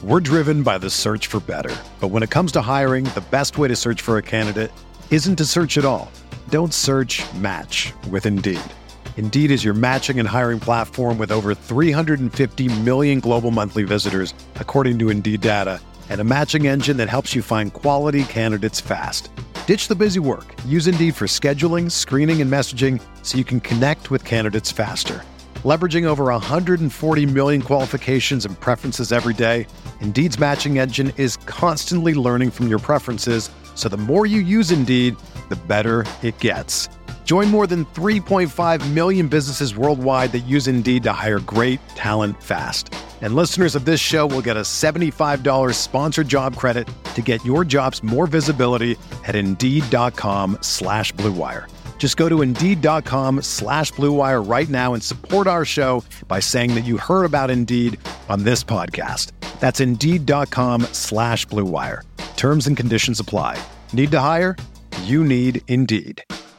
We're driven by the search for better. But when it comes to hiring, the best way to search for a candidate isn't to search at all. Don't search, match with Indeed. Indeed is your matching and hiring platform with over 350 million global monthly visitors, according to Indeed data, and a matching engine that helps you find quality candidates fast. Ditch the busy work. Use Indeed for scheduling, screening, and messaging so you can connect with candidates faster. Leveraging over 140 million qualifications and preferences every day, Indeed's matching engine is constantly learning from your preferences, so the more you use Indeed, the better it gets. Join more than 3.5 million businesses worldwide that use Indeed to hire great talent fast. And listeners of this show will get a $75 sponsored job credit to get your jobs more visibility at Indeed.com/Blue Wire. Just go to Indeed.com/Blue Wire right now and support our show by saying that you heard about Indeed on this podcast. That's Indeed.com/Blue Wire. Terms and conditions apply. Need to hire? You need Indeed.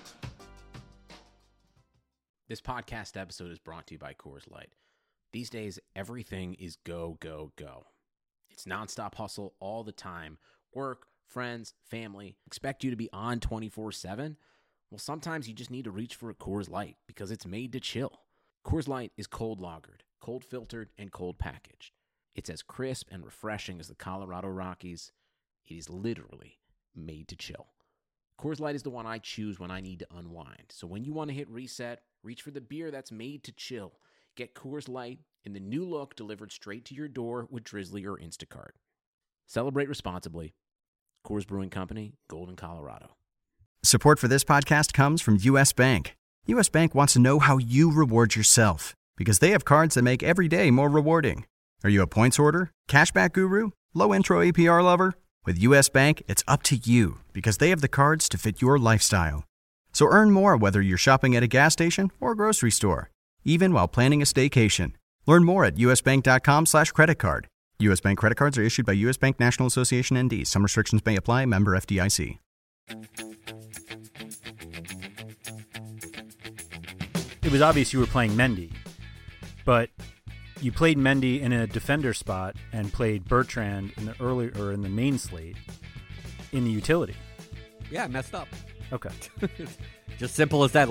This podcast episode is brought to you by Coors Light. These days, everything is go, go, go. It's nonstop hustle all the time. Work, friends, family, expect you to be on 24/7. Well, sometimes you just need to reach for a Coors Light because it's made to chill. Coors Light is cold lagered, cold filtered, and cold packaged. It's as crisp and refreshing as the Colorado Rockies. It is literally made to chill. Coors Light is the one I choose when I need to unwind. So when you want to hit reset, reach for the beer that's made to chill. Get Coors Light in the new look delivered straight to your door with Drizzly or Instacart. Celebrate responsibly. Coors Brewing Company, Golden, Colorado. Support for this podcast comes from U.S. Bank. U.S. Bank wants to know how you reward yourself because they have cards that make every day more rewarding. Are you a points hoarder, cashback guru, low intro APR lover? With U.S. Bank, it's up to you because they have the cards to fit your lifestyle. So earn more whether you're shopping at a gas station or a grocery store, even while planning a staycation. Learn more at usbank.com/credit card. U.S. Bank credit cards are issued by U.S. Bank National Association ND. Some restrictions may apply. Member FDIC. It was obvious you were playing Mendy, but you played Mendy in a defender spot and played Bertrand in the main slate in the utility. Yeah, I messed up. Okay. Just simple as that.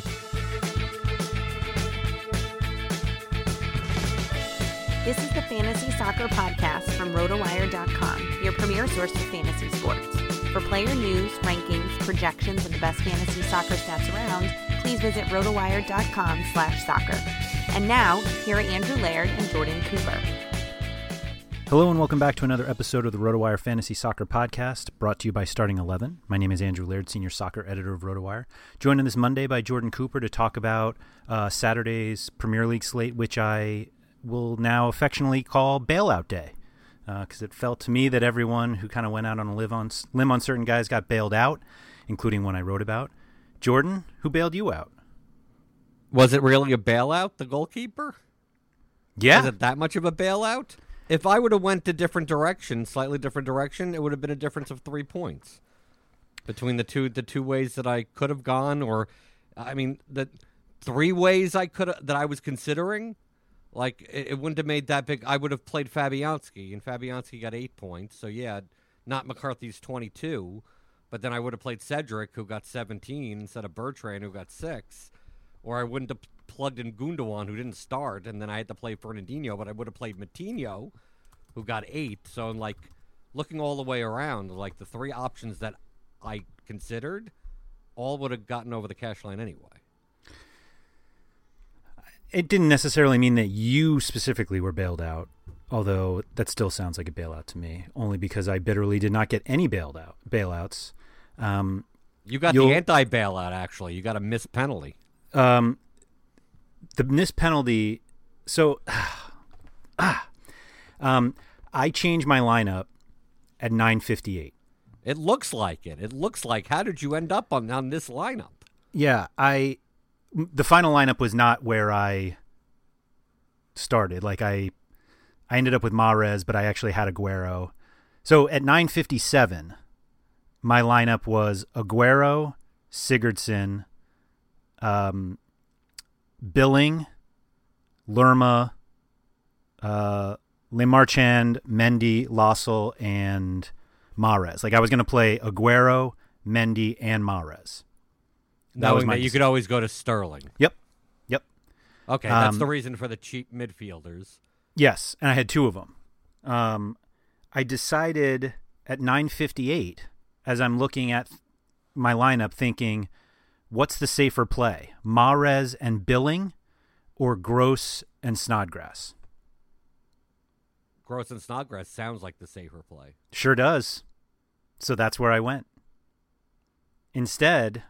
This is the Fantasy Soccer Podcast from RotoWire.com, your premier source for fantasy sports. For player news, rankings, projections, and the best fantasy soccer stats around, please visit RotoWire.com/soccer. And now, here are Andrew Laird and Jordan Cooper. Hello and welcome back to another episode of the RotoWire Fantasy Soccer Podcast, brought to you by Starting 11. My name is Andrew Laird, Senior Soccer Editor of RotoWire. Joined on this Monday by Jordan Cooper to talk about Saturday's Premier League slate, which I will now affectionately call Bailout Day, because it felt to me that everyone who kind of went out on a limb on certain guys got bailed out, including one I wrote about. Jordan, who bailed you out? Was it really a bailout, the goalkeeper? Yeah. Was it that much of a bailout? If I would have went a different direction, slightly different direction, it would have been a difference of 3 points between the two ways that I could have gone, or the 3 ways that I was considering. Like, it wouldn't have made that big. I would have played Fabianski, and Fabianski got 8 points. So, yeah, not McCarthy's 22. But then I would have played Cedric, who got 17, instead of Bertrand, who got 6. Or I wouldn't have plugged in Gundogan, who didn't start, and then I had to play Fernandinho, but I would have played Matinho, who got 8. So, looking all the way around, the 3 options that I considered all would have gotten over the cash line anyway. It didn't necessarily mean that you specifically were bailed out, although that still sounds like a bailout to me, only because I bitterly did not get any bailouts. You got the anti-bailout, actually. You got a missed penalty. The missed penalty. So, I changed my lineup at 9:58. It looks like it. It looks like. How did you end up on this lineup? Yeah, the final lineup was not where I started. I ended up with Mahrez, but I actually had Aguero. So at 9:57, my lineup was Aguero, Sigurdsson, Billing, Lerma, Marchand, Mendy, Lossell, and Mahrez. Like I was going to play Aguero, Mendy, and Mahrez. Knowing that you could always go to Sterling. Yep. Okay, that's the reason for the cheap midfielders. Yes, and I had two of them. I decided at 9:58, as I'm looking at my lineup, thinking, what's the safer play? Mahrez and Billing or Gross and Snodgrass? Gross and Snodgrass sounds like the safer play. Sure does. So that's where I went. Instead,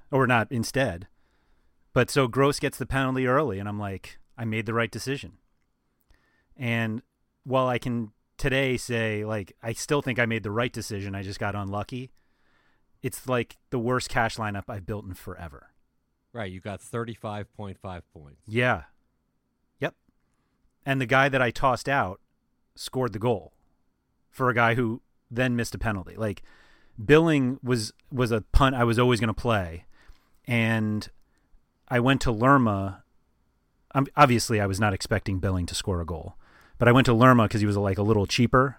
but so Gross gets the penalty early, and I'm like, I made the right decision. And while I can today say, like, I still think I made the right decision, I just got unlucky, it's like the worst cash lineup I've built in forever. Right, you got 35.5 points. Yeah. Yep. And the guy that I tossed out scored the goal for a guy who then missed a penalty. Like, Billing was a punt I was always going to play, and I went to Lerma. Obviously, I was not expecting Billing to score a goal, but I went to Lerma because he was like a little cheaper,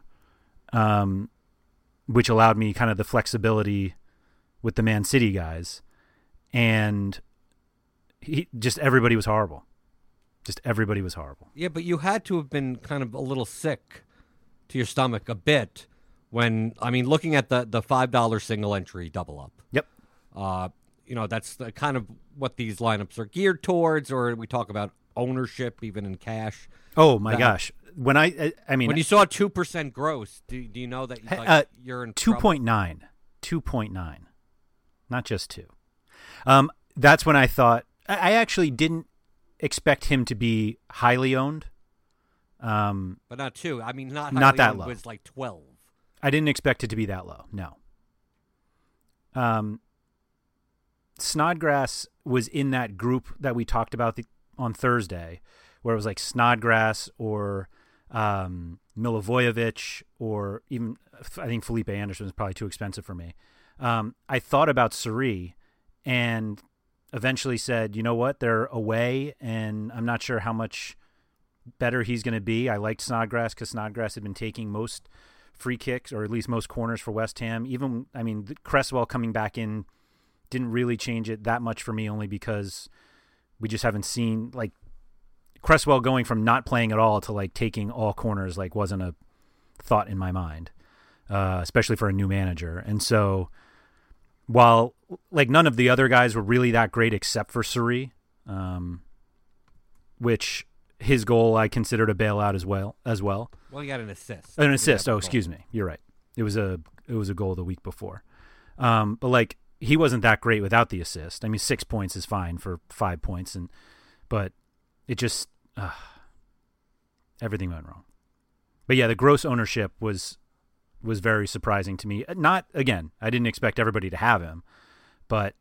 which allowed me kind of the flexibility with the Man City guys, and everybody was horrible. Just everybody was horrible. Yeah, but you had to have been kind of a little sick to your stomach a bit when, I mean, looking at the $5 single entry double up. Yep. That's the kind of what these lineups are geared towards, or we talk about ownership even in cash. Oh my gosh. When I mean, when you saw 2% gross, do you know that you're in 2.9, 2.9, not just 2. That's when I thought I actually didn't expect him to be highly owned. But not 2. I mean, not that owned low. Was like 12. I didn't expect it to be that low. No. Snodgrass was in that group that we talked about on Thursday, where it was like Snodgrass or Milivojevic, or even I think Felipe Anderson was probably too expensive for me. I thought about Suri and eventually said, you know what, they're away, and I'm not sure how much better he's going to be. I liked Snodgrass because Snodgrass had been taking most free kicks, or at least most corners for West Ham. Even, I mean, Cresswell coming back in didn't really change it that much for me, only because we just haven't seen, like, Cresswell going from not playing at all to like taking all corners, like, wasn't a thought in my mind, especially for a new manager. And so while like none of the other guys were really that great except for Suri, which his goal I considered a bailout as well. Well, he got an assist. An assist. Oh, excuse me. You're right. It was a goal the week before. But like, he wasn't that great without the assist. I mean, 6 points is fine for 5 points, but it just everything went wrong. But yeah, the gross ownership was very surprising to me. Not, again, I didn't expect everybody to have him, but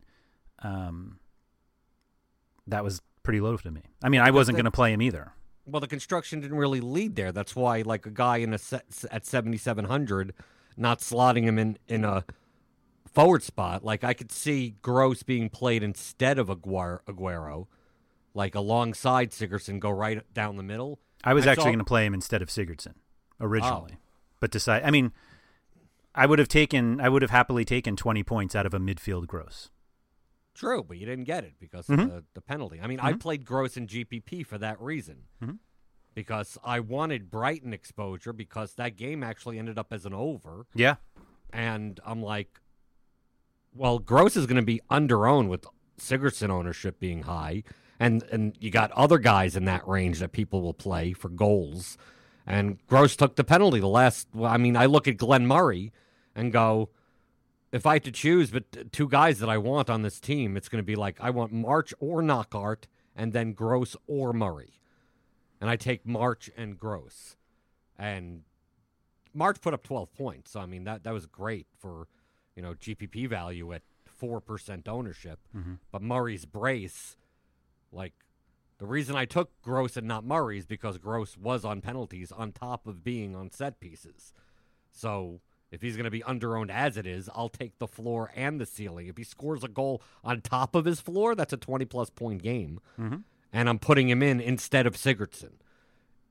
that was pretty low to me. I mean, I wasn't going to play him either. Well, the construction didn't really lead there. That's why, like, a guy in at 7,700, not slotting him in a forward spot. Like, I could see Gross being played instead of Aguero, like alongside Sigurdsson, go right down the middle. I was actually going to play him instead of Sigurdsson originally, but I mean, I would have happily taken 20 points out of a midfield Gross. True, but you didn't get it because of the penalty. I mean, I played Gross in GPP for that reason, because I wanted Brighton exposure, because that game actually ended up as an over. Yeah. And I'm like, well, Gross is going to be under-owned with Sigurdsson ownership being high, and you got other guys in that range that people will play for goals. And Gross took the penalty I look at Glenn Murray and go, if I had to choose but two guys that I want on this team, it's going to be like, I want March or Knockaert, and then Gross or Murray. And I take March and Gross. And March put up 12 points. So, I mean, that was great for, GPP value at 4% ownership. But Murray's brace, like, the reason I took Gross and not Murray is because Gross was on penalties on top of being on set pieces. So if he's going to be underowned as it is, I'll take the floor and the ceiling. If he scores a goal on top of his floor, that's a 20-plus point game. And I'm putting him in instead of Sigurdsson.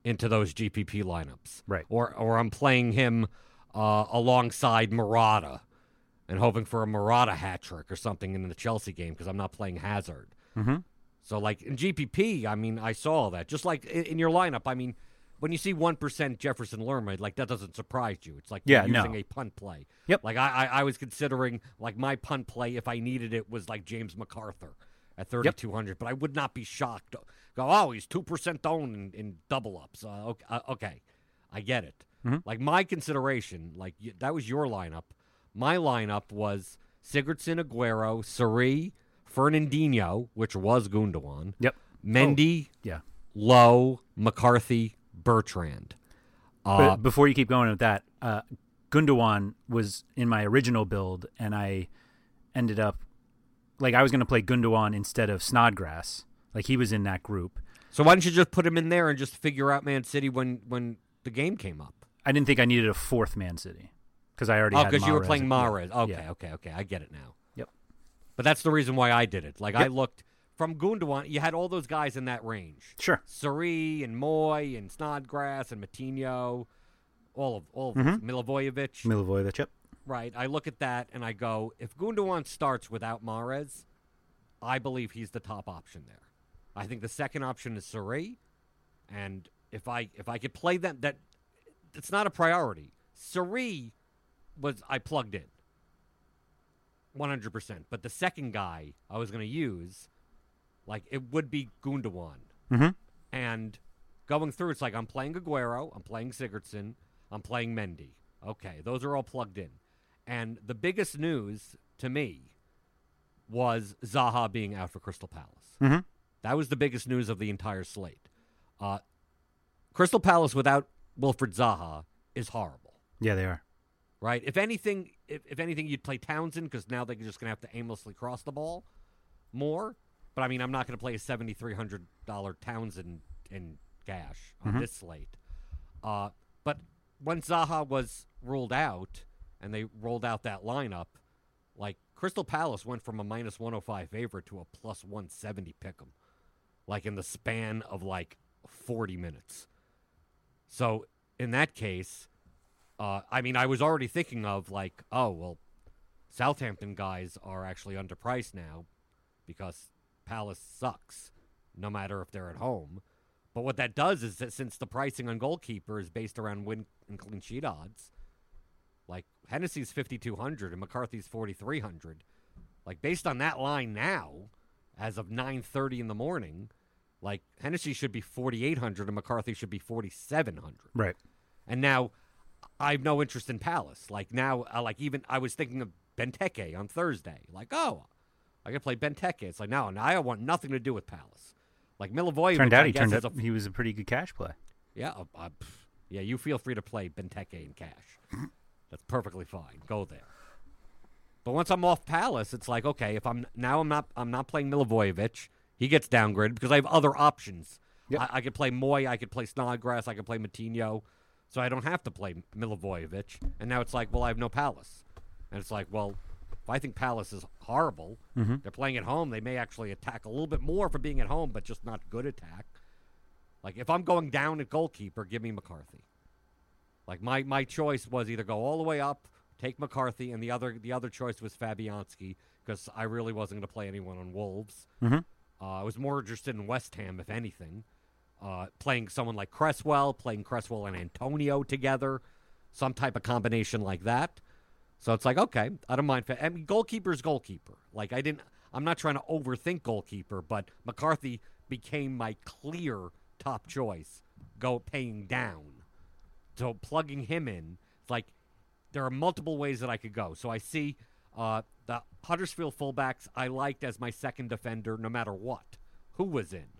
into those GPP lineups. Right. Or I'm playing him alongside Murata and hoping for a Murata hat trick or something in the Chelsea game because I'm not playing Hazard. Mm-hmm. So, like, in GPP, I mean, I saw all that. Just like in your lineup, I mean, when you see 1% Jefferson Lerma, like, that doesn't surprise you. It's like you're using a punt play. Yep. Like, I was considering, like, my punt play, if I needed it, was like James MacArthur at 3,200. But I would not be shocked. Go, oh, he's 2% owned in double-ups. Okay, I get it. Mm-hmm. Like, my consideration, like, that was your lineup. My lineup was Sigurdsson, Aguero, Sari, Fernandinho, which was Gundogan. Yep. Mendy, Yeah. Lowe, McCarthy, Bertrand. But before you keep going with that, Gundogan was in my original build, and I ended up, like, I was going to play Gundogan instead of Snodgrass. Like, he was in that group. So why don't you just put him in there and just figure out Man City when the game came up? I didn't think I needed a fourth Man City because I already had because you were Mahrez. playing Mahrez. Yeah. Okay. I get it now. Yep. But that's the reason why I did it. Like, I Yep. looked from Gundogan, you had all those guys in that range. Sure. Sari and Moy and Snodgrass and Matinho, all of Mm-hmm. them. Milivojevic. Milivojevic, yep. Right. I look at that and I go, if Gundogan starts without Mahrez, I believe he's the top option there. I think the second option is Sari, and if I could play that it's not a priority. Sari I plugged in 100%, but the second guy I was going to use, like, it would be Gundogan. Mm-hmm. And going through, it's like I'm playing Aguero, I'm playing Sigurdsson, I'm playing Mendy. Okay, those are all plugged in. And the biggest news to me was Zaha being out for Crystal Palace. Mm-hmm. That was the biggest news of the entire slate. Crystal Palace without Wilfred Zaha is horrible. Yeah, they are. Right? If anything, you'd play Townsend because now they're just going to have to aimlessly cross the ball more. But, I mean, I'm not going to play a $7,300 Townsend in cash on this slate. But when Zaha was ruled out and they rolled out that lineup, like, Crystal Palace went from a minus 105 favorite to a plus 170 pick'em, like, in the span of, like, 40 minutes. So, in that case, I mean, I was already thinking of, like, oh, well, Southampton guys are actually underpriced now because Palace sucks, no matter if they're at home. But what that does is that since the pricing on goalkeeper is based around win and clean sheet odds, like, Hennessy's 5,200 and McCarthy's 4,300. Like, based on that line now, as of 9:30 in the morning, like, Hennessy should be 4,800 and McCarthy should be 4,700. Right. And now I have no interest in Palace. Like, now, I was thinking of Benteke on Thursday. Like, oh, I could play Benteke. It's like, no, I want nothing to do with Palace. Like, Milivojevic, Turned out he was a pretty good cash play. Yeah, yeah. You feel free to play Benteke in cash. That's perfectly fine. Go there. But once I'm off Palace, it's like, okay, if I'm not playing Milivojevic. He gets downgraded because I have other options. Yep. I could play Moy, I could play Snodgrass, I could play Matinho, so I don't have to play Milivojevic. And now it's like, well, I have no Palace. And it's like, well, if I think Palace is horrible, they're playing at home, they may actually attack a little bit more for being at home, but just not good attack. Like, if I'm going down at goalkeeper, give me McCarthy. Like, my choice was either go all the way up, take McCarthy, and the other choice was Fabianski because I really wasn't going to play anyone on Wolves. Mm-hmm. I was more interested in West Ham, if anything. Playing someone like Cresswell, playing Cresswell and Antonio together, some type of combination like that. So it's like, okay, I don't mind. I mean, goalkeeper's goalkeeper. Like, I'm not trying to overthink goalkeeper, but McCarthy became my clear top choice, paying down. So plugging him in, it's like there are multiple ways that I could go. So I see the Huddersfield fullbacks I liked as my second defender no matter what. Who was in?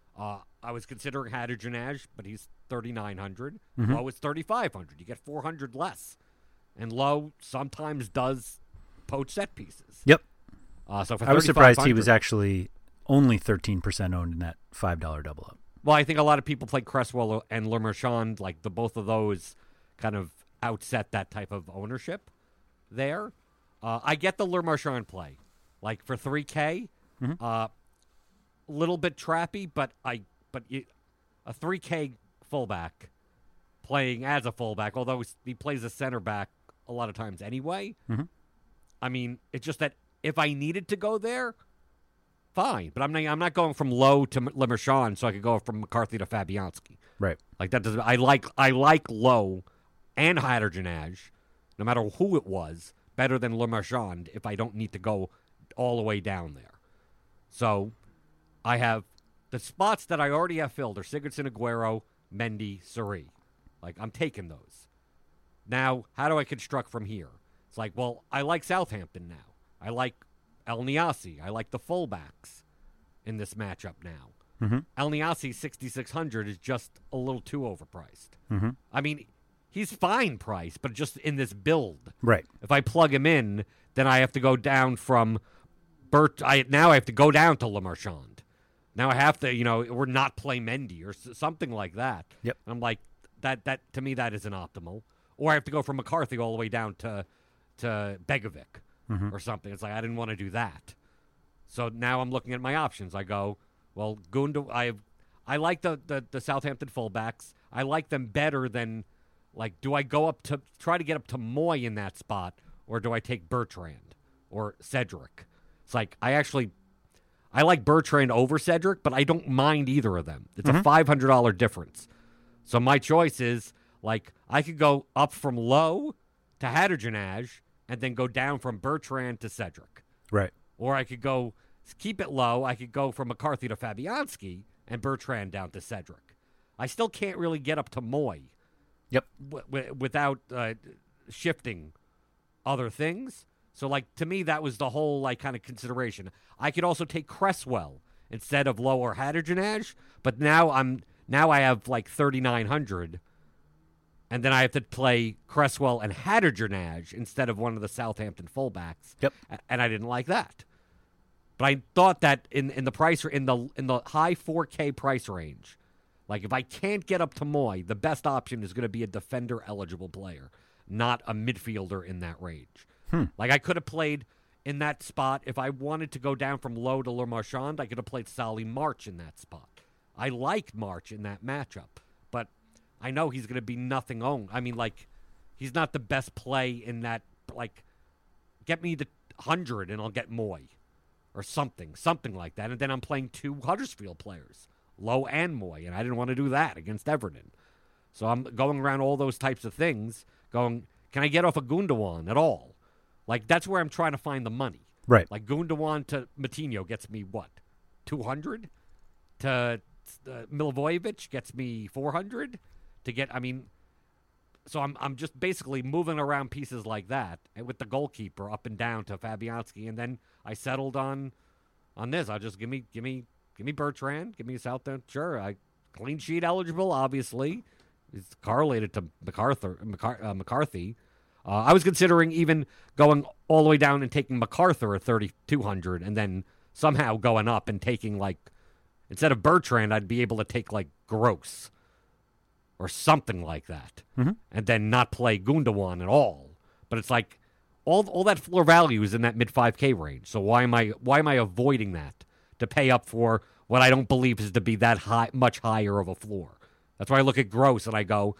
I was considering Hadjianaj, but he's 3,900. Lowe is 3,500. You get 400 less. And Lowe sometimes does poach set pieces. Yep. So for I was surprised he 3,500 was actually only 13% owned in that $5 double up. Well, I think a lot of people play Cresswell and Le Marchand, like both of those kind of outset that type of ownership there. I get the Le Marchand play. Like for 3K, little bit trappy, but a 3K fullback playing as a fullback, although he plays a center back a lot of times anyway. Mm-hmm. I mean, it's just that if I needed to go there, fine. But I'm not going from Lowe to LeMarchand, so I could go from McCarthy to Fabianski. Right. Like that doesn't. I like Lowe and Hadergenage, no matter who it was, better than LeMarchand if I don't need to go all the way down there. So I have the spots that I already have filled are Sigurdsson, Aguero, Mendy, Suri. Like, I'm taking those. Now, how do I construct from here? It's like, well, I like Southampton now. I like El Niasi. I like the fullbacks in this matchup now. Mm-hmm. El Niasi 6,600 is just a little too overpriced. Mm-hmm. I mean, he's fine priced, but just in this build. Right. If I plug him in, then I have to go down from now I have to go down to LeMarchand. Now I have to, or not play Mendy or something like that. Yep. I'm like, that to me, that isn't optimal. Or I have to go from McCarthy all the way down to Begovic or something. It's like, I didn't want to do that. So now I'm looking at my options. I go, well, I like the Southampton fullbacks. I like them better than, like, do I go up to try to get up to Moy in that spot, or do I take Bertrand or Cedric? It's like, I like Bertrand over Cedric, but I don't mind either of them. It's a $500 difference. So my choice is, like, I could go up from Lowe to Hadergenage and then go down from Bertrand to Cedric. Right. Or I could go keep it low. I could go from McCarthy to Fabianski and Bertrand down to Cedric. I still can't really get up to Moy. Yep. Without shifting other things. So, like, to me, that was the whole, like, kind of consideration. I could also take Cresswell instead of Lowe or Hadergenage, but now I have, like, 3,900, and then I have to play Cresswell and Hadergenage instead of one of the Southampton fullbacks. Yep. And I didn't like that. But I thought that in the price, in the high 4K price range, like, if I can't get up to Moy, the best option is going to be a defender-eligible player, not a midfielder in that range. Like, I could have played in that spot. If I wanted to go down from Lowe to LeMarchand, I could have played Solly March in that spot. I liked March in that matchup, but I know he's going to be nothing owned. I mean, like, he's not the best play in that, like, get me the 100 and I'll get Moy or something like that. And then I'm playing two Huddersfield players, Lowe and Moy, and I didn't want to do that against Everton. So I'm going around all those types of things, going, can I get off a Gundogan at all? Like, that's where I'm trying to find the money. Right. Like, Gundogan to Matinho gets me, what, 200? To Milivojevic gets me 400? To get, I mean, so I'm just basically moving around pieces like that, and with the goalkeeper up and down to Fabianski, and then I settled on this. I'll just give me Bertrand, give me Southampton. Sure, clean sheet eligible, obviously. It's correlated to McCarthy. I was considering even going all the way down and taking MacArthur at 3,200 and then somehow going up and taking, like, instead of Bertrand, I'd be able to take, like, Gross or something like that and then not play Gundogan at all. But it's like all that floor value is in that mid-5K range. So why am I avoiding that to pay up for what I don't believe is to be that high, much higher of a floor? That's why I look at Gross and I go,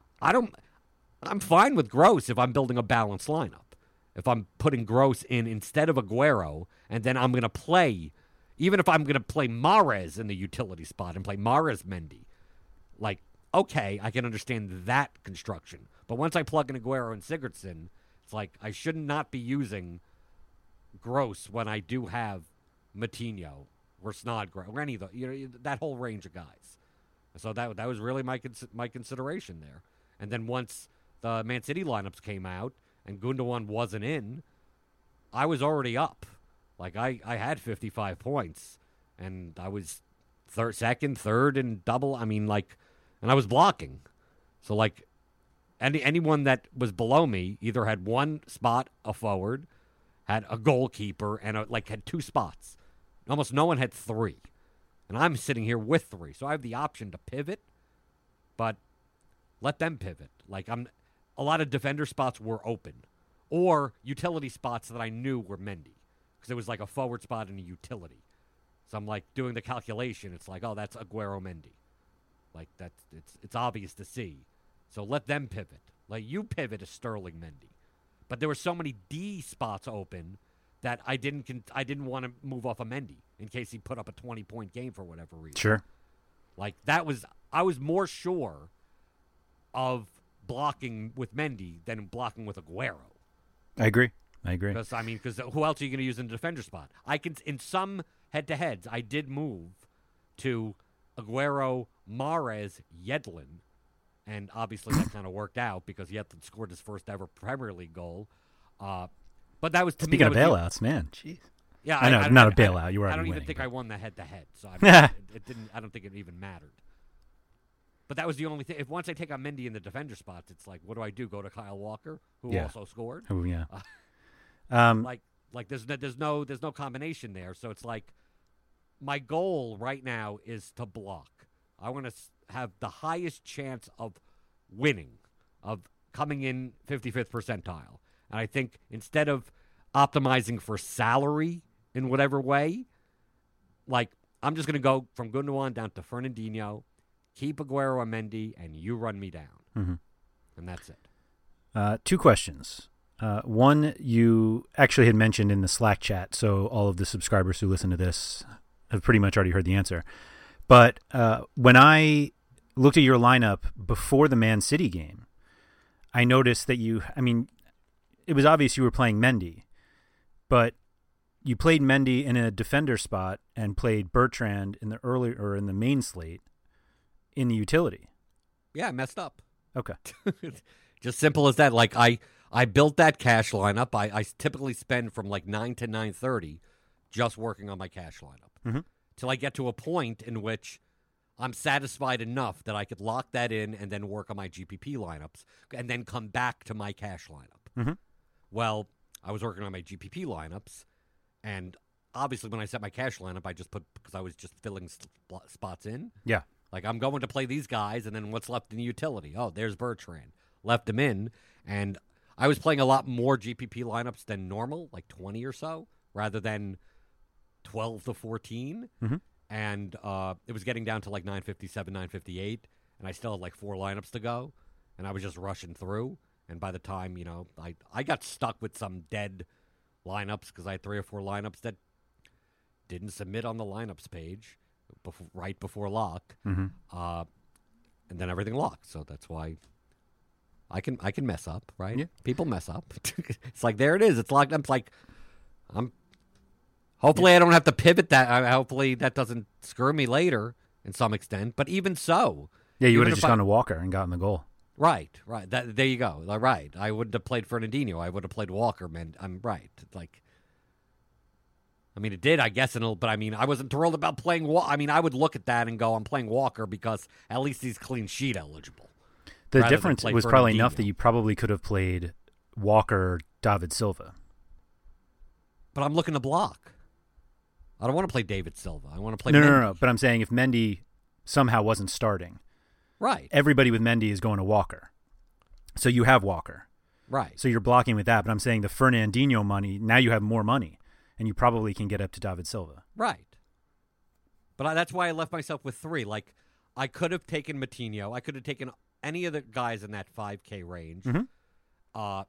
I'm fine with Gross if I'm building a balanced lineup. If I'm putting Gross in instead of Aguero, and then I'm going to play, even if I'm going to play Mahrez in the utility spot and play Mahrez Mendy, like, okay, I can understand that construction. But once I plug in Aguero and Sigurdsson, it's like I should not be using Gross when I do have Matinho or Snodgrass or any of that whole range of guys. So that was really my consideration there. And then once the Man City lineups came out and Gundogan wasn't in, I was already up. Like, I had 55 points, and I was second, third, and double. I mean, like, and I was blocking. So, like, anyone that was below me either had one spot, a forward, had a goalkeeper, and had two spots. Almost no one had three. And I'm sitting here with three. So I have the option to pivot, but let them pivot. Like, a lot of defender spots were open, or utility spots that I knew were Mendy, because it was like a forward spot and a utility. So I'm like doing the calculation. It's like, oh, that's Aguero Mendy. Like it's obvious to see. So let them pivot. Like you pivot as Sterling Mendy. But there were so many D spots open that I didn't want to move off of Mendy in case he put up a 20-point game for whatever reason. Sure. Like I was more sure of blocking with Mendy than blocking with Aguero. I agree. Because who else are you going to use in the defender spot? In some head-to-heads, I did move to Aguero, Mahrez, Yedlin, and obviously that kind of worked out because Yedlin scored his first ever Premier League goal. But that was to Speaking me. of bailouts, man, jeez. Yeah, I know, not a bailout. You were. I don't even winning, think but... I won the head-to-head, so it didn't. I don't think it even mattered. But that was the only thing. If once I take on Mendy in the defender spots, it's like, what do I do? Go to Kyle Walker, who also scored. Oh yeah. Like there's no combination there. So it's like my goal right now is to block. I want to have the highest chance of winning, of coming in 55th percentile. And I think instead of optimizing for salary in whatever way, like I'm just going to go from Gundogan down to Fernandinho, keep Aguero and Mendy, and you run me down. Mm-hmm. And that's it. 2 questions. One, you actually had mentioned in the Slack chat, so all of the subscribers who listen to this have pretty much already heard the answer. But when I looked at your lineup before the Man City game, I noticed that it was obvious you were playing Mendy, but you played Mendy in a defender spot and played Bertrand in the main slate in the utility. Yeah, I messed up. Okay. Just simple as that. Like I built that cash lineup. I typically spend from like 9 to 9:30 just working on my cash lineup till I get to a point in which I'm satisfied enough that I could lock that in and then work on my GPP lineups and then come back to my cash lineup. Mm-hmm. Well, I was working on my GPP lineups, and obviously when I set my cash lineup, I just put because I was just filling spots in. Yeah. Like, I'm going to play these guys, and then what's left in the utility? Oh, there's Bertrand. Left him in, and I was playing a lot more GPP lineups than normal, like 20 or so, rather than 12 to 14. Mm-hmm. And it was getting down to like 957, 958, and I still had like 4 lineups to go, and I was just rushing through. And by the time, I got stuck with some dead lineups because I had 3 or 4 lineups that didn't submit on the lineups page. Right before lock, and then everything locked. So that's why I can mess up, right? Yeah. People mess up. It's like there it is. It's locked. Hopefully I don't have to pivot that. Hopefully that doesn't screw me later in some extent. But even so, yeah, you would have just gone to Walker and gotten the goal. Right. There you go. Right. I wouldn't have played Fernandinho. I would have played Walker. Man, I'm right. Like. It did, I guess, but I wasn't thrilled about playing Walker. I would look at that and go, I'm playing Walker because at least he's clean sheet eligible. The difference was probably enough that you probably could have played Walker, David Silva. But I'm looking to block. I don't want to play David Silva. I want to play Mendy. No. But I'm saying if Mendy somehow wasn't starting, right? Everybody with Mendy is going to Walker. So you have Walker. Right. So you're blocking with that. But I'm saying the Fernandinho money, now you have more money. And you probably can get up to David Silva. Right. But that's why I left myself with 3. Like, I could have taken Matinho. I could have taken any of the guys in that 5K range. Mm-hmm.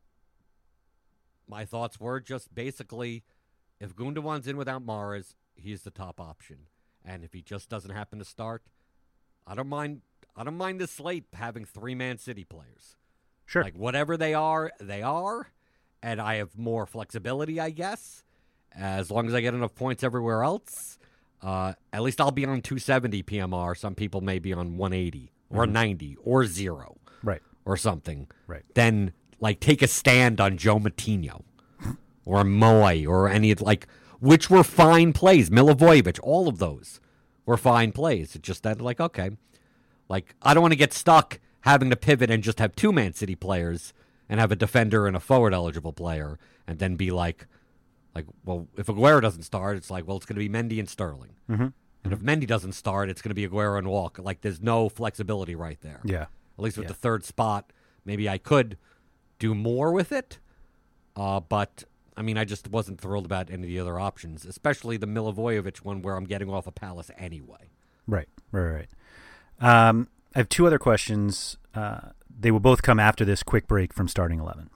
My thoughts were just basically, if Gundogan's in without Mahrez, he's the top option. And if he just doesn't happen to start, I don't mind this slate having 3 Man City players. Sure. Like, whatever they are. And I have more flexibility, I guess. As long as I get enough points everywhere else, at least I'll be on 270 PMR. Some people may be on 180 or 90 or 0. Right. Or something. Right. Then, take a stand on Joe Matinho or Moy or any of, which were fine plays. Milivojevic, all of those were fine plays. It's just that, okay. I don't want to get stuck having to pivot and just have 2 Man City players and have a defender and a forward-eligible player and then be well, if Aguero doesn't start, it's it's going to be Mendy and Sterling. Mm-hmm. And if Mendy doesn't start, it's going to be Aguero and Walker. There's no flexibility right there. Yeah. At least with the third spot, maybe I could do more with it. But, I just wasn't thrilled about any of the other options, especially the Milivojevic one where I'm getting off a Palace anyway. Right. I have two other questions. They will both come after this quick break from Starting 11.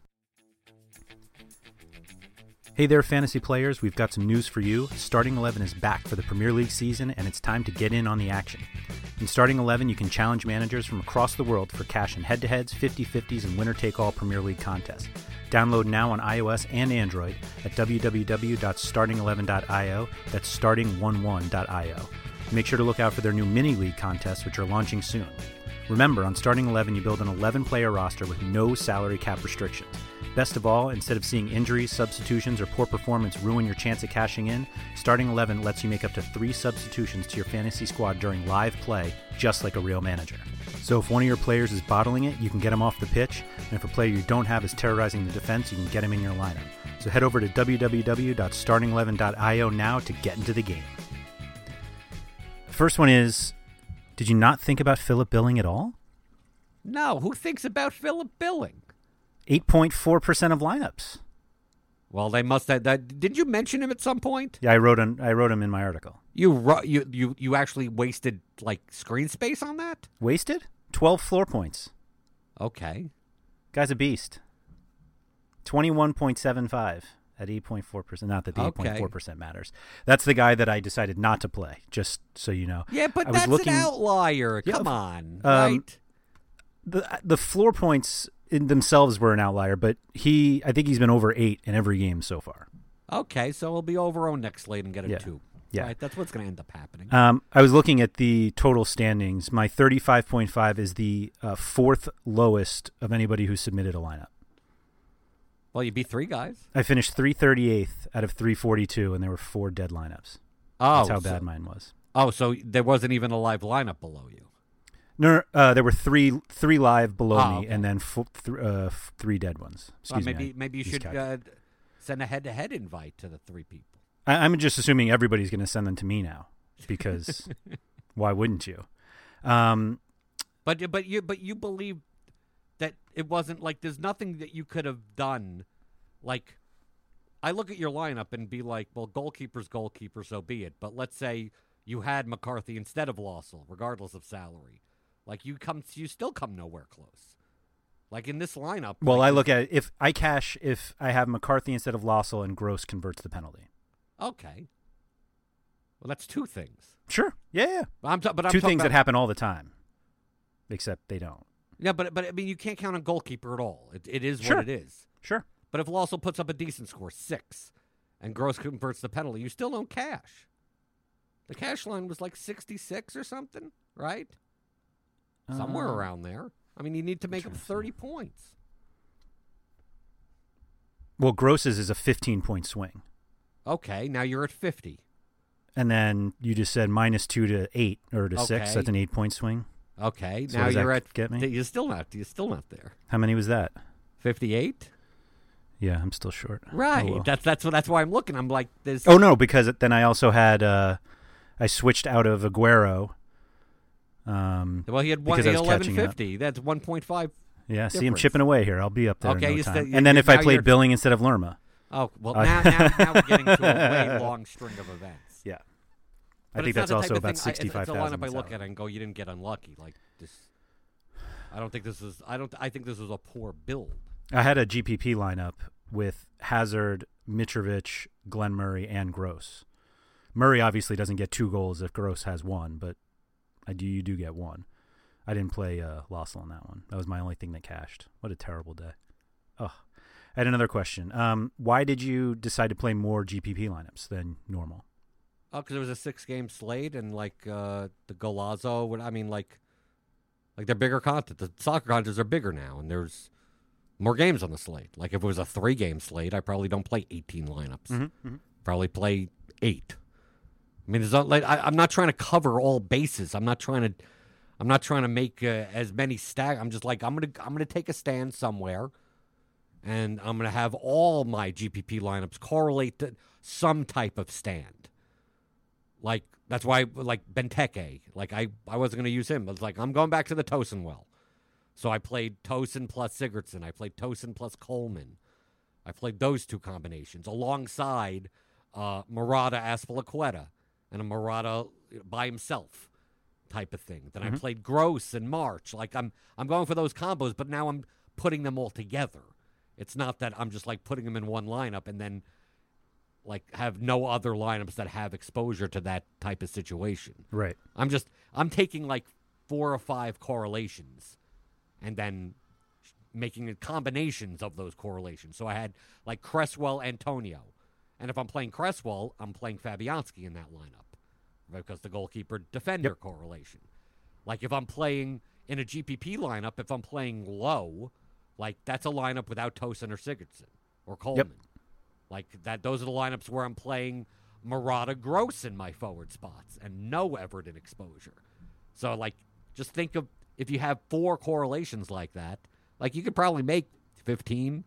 Hey there, fantasy players. We've got some news for you. Starting 11 is back for the Premier League season, and it's time to get in on the action. In Starting 11, you can challenge managers from across the world for cash in head-to-heads, 50-50s, and winner-take-all Premier League contests. Download now on iOS and Android at www.starting11.io. That's starting11.io. Make sure to look out for their new mini-league contests, which are launching soon. Remember, on Starting 11, you build an 11-player roster with no salary cap restrictions. Best of all, instead of seeing injuries, substitutions, or poor performance ruin your chance at cashing in, Starting 11 lets you make up to 3 substitutions to your fantasy squad during live play, just like a real manager. So if one of your players is bottling it, you can get him off the pitch, and if a player you don't have is terrorizing the defense, you can get him in your lineup. So head over to www.starting11.io now to get into the game. The first one is, did you not think about Philip Billing at all? No, who thinks about Philip Billing? 8.4% of lineups. Well, they must have. Did you mention him at some point? Yeah, I wrote him in my article. You actually wasted like screen space on that? Wasted? 12 floor points. Okay. Guy's a beast. 21.75 at 8.4%. Not that the 8.4% matters. That's the guy that I decided not to play, just so you know. Yeah, but that's an outlier. Yeah, Come on, right? The floor points in themselves were an outlier, but I think he's been over 8 in every game so far. Okay, so he'll be over on next slate and get a 2. Yeah. Right, that's what's going to end up happening. I was looking at the total standings. My 35.5 is the 4th lowest of anybody who submitted a lineup. Well, you beat 3 guys. I finished 338th out of 342, and there were 4 dead lineups. Oh, that's how bad mine was. Oh, so there wasn't even a live lineup below you. No, there were three live below me, okay. and then 3 dead ones. Excuse me. Maybe you should send a head-to-head invite to the 3 people. I'm just assuming everybody's going to send them to me now, because why wouldn't you? But you believe that it wasn't like there's nothing that you could have done. Like, I look at your lineup and be like, well, goalkeeper's goalkeeper, so be it. But let's say you had McCarthy instead of Lossell, regardless of salary. Like, you still come nowhere close. Like, in this lineup. Well, I look at it, if I have McCarthy instead of Lossell and Gross converts the penalty. Okay. Well, that's 2 things. Sure. Yeah. I'm 2 things that happen all the time, except they don't. Yeah, but I mean, you can't count on goalkeeper at all. It is sure. what it is. Sure. But if Lossell puts up a decent score, 6, and Gross converts the penalty, you still don't cash. The cash line was like 66 or something, right? Somewhere around there. I mean, you need to make up 30 points. Well, Gross's is a 15-point swing. Okay, now you're at 50. And then you just said -2 to 8 or to 6. Okay. That's an 8-point swing. Okay, So now does you're that at. get me? You're still not there. How many was that? 58. Yeah, I'm still short. Right. Oh, well. That's why I'm looking. I'm like this. Oh no, because then I also had I switched out of Aguero. Well, he had because I was 1150. That's 1.5. Yeah, see, I'm chipping away here. I'll be up there Okay, in no time. you And then if I now played you're- Billing instead of Lerma. Oh well, now we're getting to a way long string of events. Yeah. But I think it's that's not the also type of about thing- it's a 65,000. lineup I look at and go, you didn't get unlucky. Like this, I don't think this is. I think this was a poor build. I had a GPP lineup with Hazard, Mitrovic, Glenn Murray, and Gross. Murray obviously doesn't get 2 goals if Gross has 1, but you do get 1. I didn't play Lossell on that one. That was my only thing that cashed. What a terrible day. Oh, I had another question. Why did you decide to play more GPP lineups than normal? Oh, because it was a 6-game slate, and like the Golazo. I mean, like they're bigger content. The soccer contents are bigger now, and there's more games on the slate. Like if it was a 3-game slate, I probably don't play 18 lineups. Probably play 8. I mean, I'm not trying to cover all bases. I'm not trying to make as many stack. I'm just like I'm gonna take a stand somewhere, and I'm gonna have all my GPP lineups correlate to some type of stand. Like that's why, like Benteke, like I wasn't gonna use him. I was like, I'm going back to the Tosin well. So I played Tosin plus Sigurdsson. I played Tosin plus Coleman. I played those 2 combinations alongside Murata Azpilicueta and a Murata by himself. type of thing. Then I played Gross in March. Like I'm going for those combos, but now I'm putting them all together. It's not that I'm just like putting them in one lineup and then like have no other lineups that have exposure to that type of situation. Right. I'm taking like 4 or 5 correlations and then making combinations of those correlations. So I had like Cresswell, Antonio. And if I'm playing Cresswell, I'm playing Fabianski in that lineup because the goalkeeper-defender correlation. Like if I'm playing in a GPP lineup, if I'm playing low, like that's a lineup without Tosin or Sigurdsson or Coleman. Like that, those are the lineups where I'm playing Murata, Gross in my forward spots and no Everton exposure. So like just think of if you have 4 correlations like that, like you could probably make 15,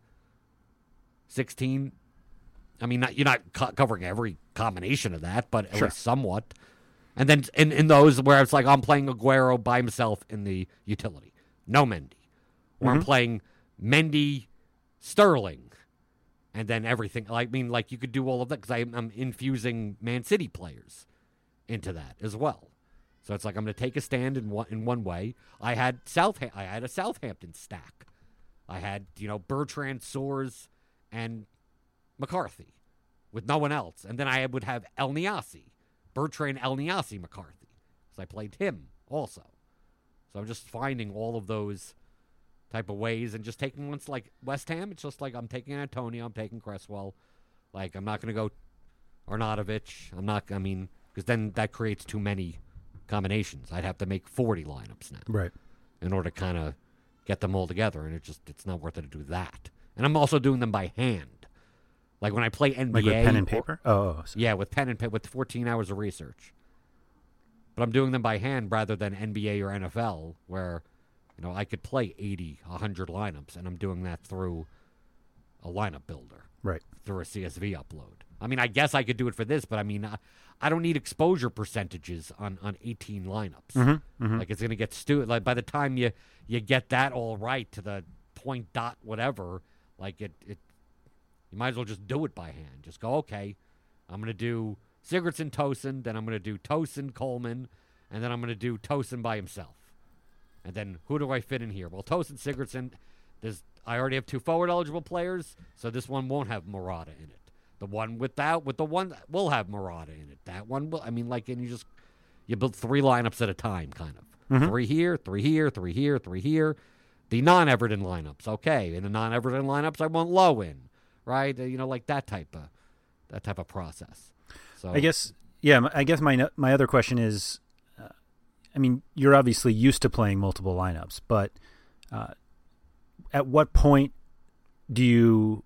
16. I mean, you're not covering every combination of that, but at least somewhat. And then in those where it's like I'm playing Aguero by himself in the utility, no Mendy. Or I'm playing Mendy, Sterling, and then everything. I mean, like you could do all of that because I'm infusing Man City players into that as well. So it's like I'm going to take a stand in one way. I had a Southampton stack. I had Bertrand, Soares, and McCarthy with no one else. And then I would have El Niasi, Bertrand, El Niasi, McCarthy. So I played him also. So I'm just finding all of those type of ways and just taking ones like West Ham. It's just like I'm taking Antonio, I'm taking Cresswell. Like I'm not going to go Arnautovic. Because then that creates too many combinations. I'd have to make 40 lineups now. Right. In order to kind of get them all together. And it's not worth it to do that. And I'm also doing them by hand. Like when I play NBA. Like with pen and paper? Yeah, with pen and paper, with 14 hours of research. But I'm doing them by hand rather than NBA or NFL, where, I could play 80, 100 lineups, and I'm doing that through a lineup builder. Right. Through a CSV upload. I mean, I guess I could do it for this, but I mean, I don't need exposure percentages on 18 lineups. Like it's going to get stupid. Like by the time you get that all right to the point dot whatever, like it you might as well just do it by hand. Just go, okay, I'm going to do Sigurdsson, Tosin, then I'm going to do Tosin, Coleman, and then I'm going to do Tosin by himself. And then who do I fit in here? Well, Tosin, Sigurdsson, I already have 2 forward-eligible players, so this one won't have Murata in it. The one with the one that will have Murata in it. That one will, and you build 3 lineups at a time, kind of. 3 here, 3 here, 3 here, 3 here. The non-Everton lineups, okay. In the non-Everton lineups, I want Low in. Right, like that type of process. So I guess my other question is, you're obviously used to playing multiple lineups, but at what point do you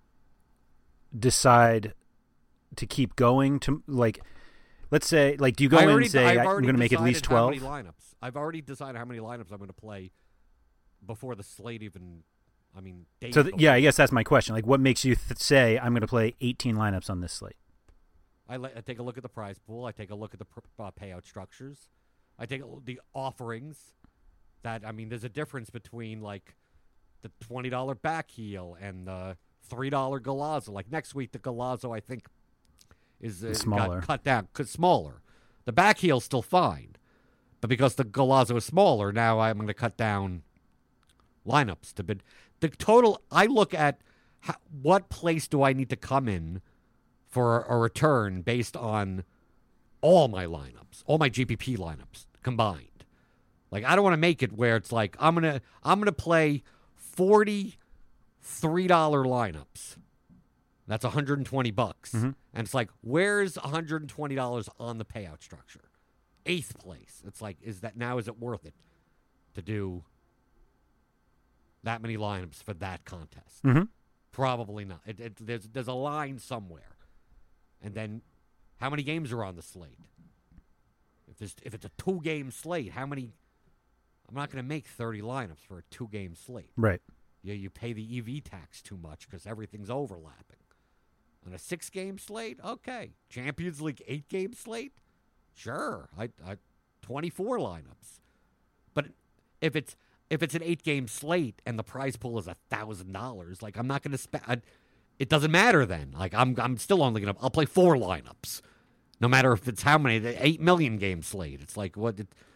decide to keep going? To let's say, do you go in and say I'm going to make at least 12 lineups? I've already decided how many lineups I'm going to play before the slate even. So I guess that's my question. Like, what makes you say I'm going to play 18 lineups on this slate? I take a look at the prize pool. I take a look at the payout structures. I take the offerings. There's a difference between like the $20 back heel and the $3 Golazo. Like next week, the Golazo I think is smaller, got cut down because smaller. The back heel's still fine, but because the Golazo is smaller, now I'm going to cut down lineups to bid. The total, I look at what place do I need to come in for a return based on all my lineups, all my GPP lineups combined. Like I don't want to make it where it's like I'm gonna play 40 $3 lineups. That's $120, and it's like where's $120 on the payout structure? 8th place. It's like is it worth it to do that many lineups for that contest? Probably not. There's a line somewhere, and then how many games are on the slate? If it's a 2-game slate, how many? I'm not going to make 30 lineups for a 2-game slate. Right. You pay the EV tax too much because everything's overlapping. On a 6-game slate, okay. Champions League 8-game slate, sure. I 24 lineups, but if it's an 8-game slate and the prize pool is $1,000, like I'm not going to spend. It doesn't matter then. Like I'm still only going to. I'll play 4 lineups, no matter if it's how many. The 8 million game slate. It's like what.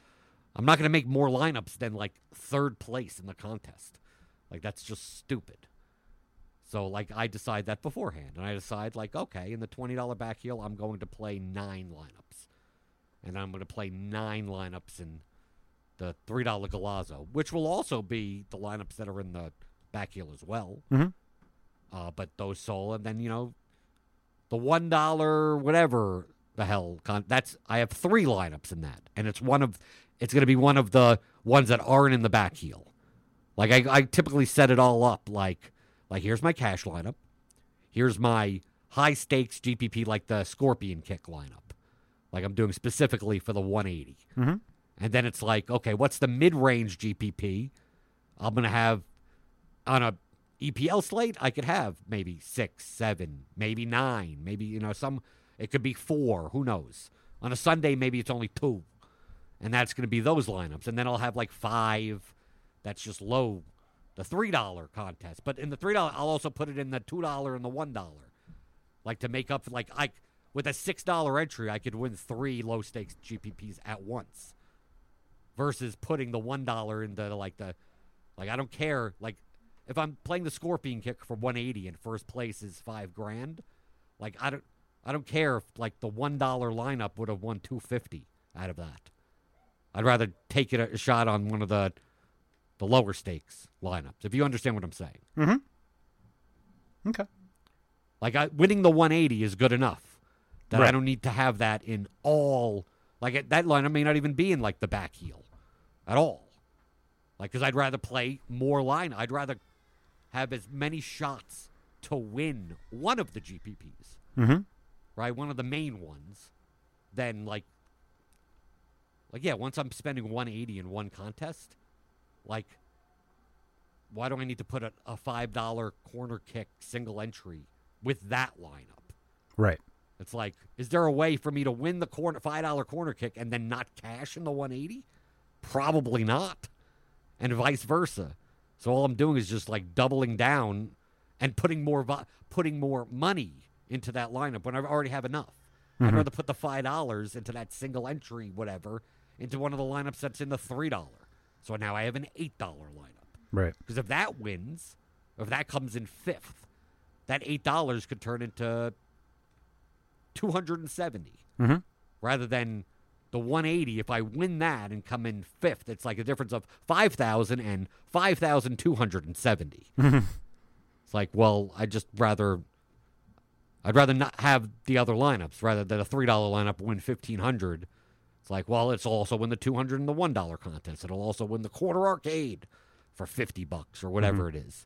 I'm not going to make more lineups than like third place in the contest. Like, that's just stupid. So, like, I decide that beforehand. And I decide, like, okay, in the $20 back heel, I'm going to play 9 lineups. And I'm going to play 9 lineups in the $3 Galazzo, which will also be the lineups that are in the back heel as well. Mm-hmm. But those sold. And then, the $1 whatever the hell. I have 3 lineups in that. And it's going to be one of the ones that aren't in the back heel. Like, I typically set it all up like here's my cash lineup. Here's my high stakes GPP, like the Scorpion Kick lineup. Like I'm doing specifically for the 180. Mm-hmm. And then it's like, okay, what's the mid-range GPP? I'm going to have on a EPL slate, I could have maybe 6, 7, maybe 9, maybe, it could be 4, who knows. On a Sunday, maybe it's only 2. And that's going to be those lineups. And then I'll have like 5 that's just low, the $3 contest. But in the $3, I'll also put it in the $2 and the $1. Like to make up, with a $6 entry, I could win 3 low-stakes GPPs at once. Versus putting the $1 into, I don't care. Like, if I'm playing the Scorpion Kick for 180 and first place is $5,000, like, I don't care if, like, the $1 lineup would have won $250 out of that. I'd rather take a shot on one of the lower stakes lineups, if you understand what I'm saying. Mm-hmm. Okay. Like, winning the 180 is good enough. That right. I don't need to have that in all. Like, that lineup may not even be in, like, the back heel at all. Like, because I'd rather play more line. I'd rather have as many shots to win one of the GPPs. Mm-hmm. Right? One of the main ones. Than, once I'm spending 180 in one contest, like, why do I need to put a $5 corner kick single entry with that lineup? Right. It's like, is there a way for me to win the $5 corner kick and then not cash in the 180? Probably not. And vice versa. So all I'm doing is just like doubling down and putting more money into that lineup when I already have enough. Mm-hmm. I'd rather put the $5 into that single entry, whatever, into one of the lineups that's in the $3. So now I have an $8 lineup. Right. Because if that wins, or if that comes in 5th, that $8 could turn into $270. Mm-hmm. Rather than the 180, if I win that and come in 5th, it's like a difference of 5,000 and 5,270. Mm-hmm. It's like, well, I'd rather not have the other lineups, rather than a $3 lineup win 1,500. It's like, well, it's also win the 200 and the $1 contest. It'll also win the quarter arcade for $50 or whatever it is.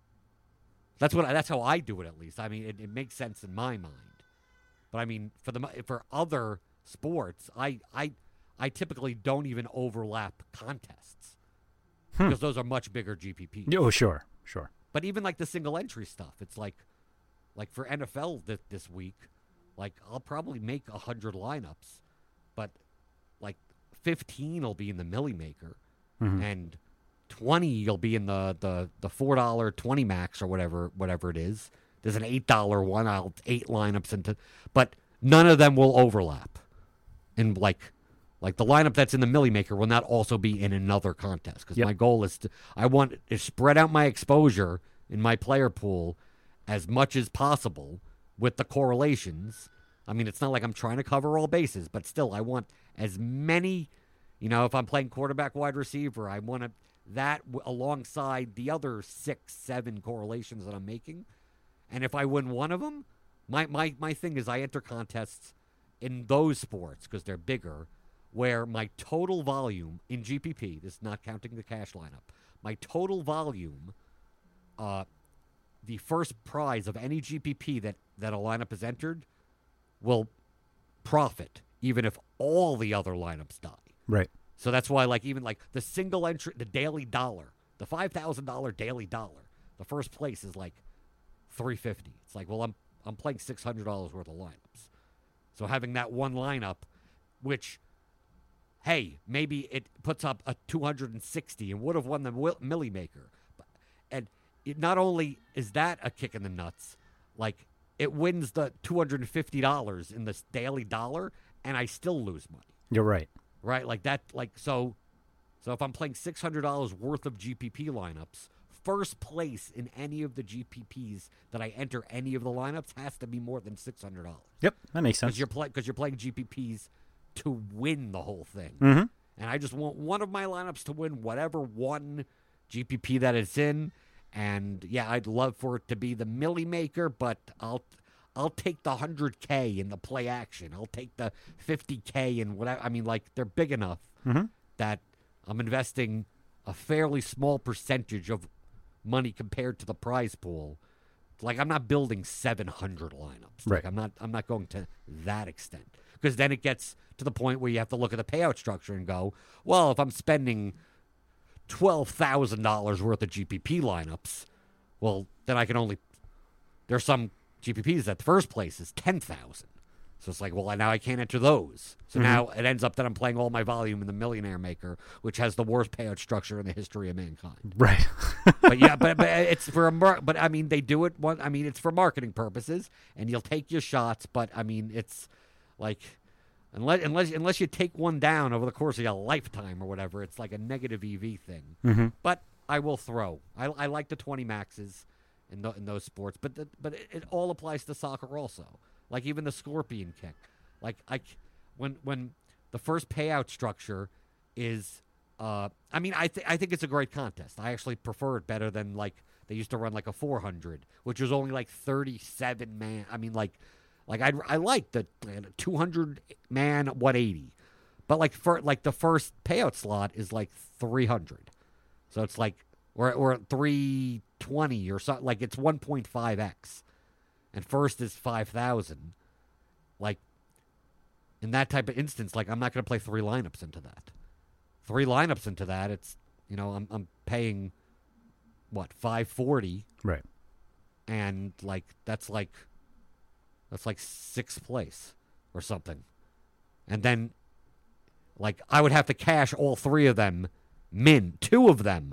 That's how I do it, at least. I mean, it makes sense in my mind. But I mean, for other sports, I typically don't even overlap contests because those are much bigger GPPs. Oh, sure. But even like the single entry stuff, it's like for NFL this week, like I'll probably make 100 lineups, but like 15 will be in the Millie Maker, and 20 will be in the $4 20 max or whatever it is. There's an $8 one. I'll 8 lineups but none of them will overlap. And like the lineup that's in the Millie Maker will not also be in another contest because my goal is I want to spread out my exposure in my player pool as much as possible with the correlations. I mean, it's not like I'm trying to cover all bases, but still, I want as many. If I'm playing quarterback, wide receiver, I want that alongside the other 6, 7 correlations that I'm making. And if I win one of them, my thing is I enter contests in those sports because they're bigger, where my total volume in GPP, this is not counting the cash lineup, my total volume, the first prize of any GPP that a lineup has entered will profit, even if all the other lineups die. Right. So that's why, even the single entry, the daily dollar, the $5,000 daily dollar, the first place is like $350. It's like, well, I'm playing $600 worth of lineups. So having that one lineup, which, hey, maybe it puts up a 260 and would have won the Millie Maker. And it not only is that a kick in the nuts, like it wins the $250 in this daily dollar, and I still lose money. You're right. Right? Like that, so So if I'm playing $600 worth of GPP lineups, first place in any of the GPPs that I enter any of the lineups has to be more than $600. Yep, that makes sense. Because you're playing GPPs to win the whole thing. Mm-hmm. And I just want one of my lineups to win whatever one GPP that it's in. And yeah, I'd love for it to be the Millie Maker, but I'll take the 100K in the play action. I'll take the 50K in whatever. I mean, like, they're big enough that I'm investing a fairly small percentage of money compared to the prize pool. Like, I'm not building 700 lineups. Right. Like, I'm not going to that extent. Because then it gets to the point where you have to look at the payout structure and go, well, if I'm spending $12,000 worth of GPP lineups, well, then I can only... There's some GPPs that the first place is 10,000. So it's like, well, now I can't enter those. So now it ends up that I'm playing all my volume in the Millionaire Maker, which has the worst payout structure in the history of mankind. Right. But yeah, but it's for but I mean, they do it. I mean, it's for marketing purposes, and you'll take your shots. But I mean, it's like unless you take one down over the course of your lifetime or whatever, it's like a negative EV thing. Mm-hmm. But I will throw. I like the 20 maxes in those sports, but it all applies to soccer also. Like even the Scorpion Kick. Like when the first payout structure is, I mean, I think it's a great contest. I actually prefer it better than like they used to run like a 400, which was only like 37 man. I mean, like I like the 200 man 180, but like for like the first payout slot is like 300, so it's like or 320 or something. Like it's 1.5x. And first is 5,000. Like, in that type of instance, like, I'm not going to play 3 lineups into that. 3 lineups into that, it's, you know, I'm paying, what, 540. Right. And, like, that's like 6th place or something. And then, like, I would have to cash all 3 of them, 2 of them.